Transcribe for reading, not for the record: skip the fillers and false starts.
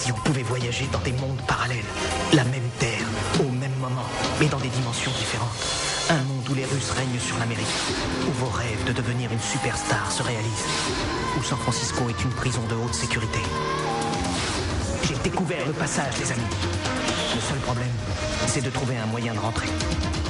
Si on pouvait voyager dans des mondes parallèles, la même Terre, au même moment, mais dans des dimensions différentes. Un monde où les Russes règnent sur l'Amérique, où vos rêves de devenir une superstar se réalisent, où San Francisco est une prison de haute sécurité. J'ai découvert le passage, les amis. Le seul problème, c'est de trouver un moyen de rentrer.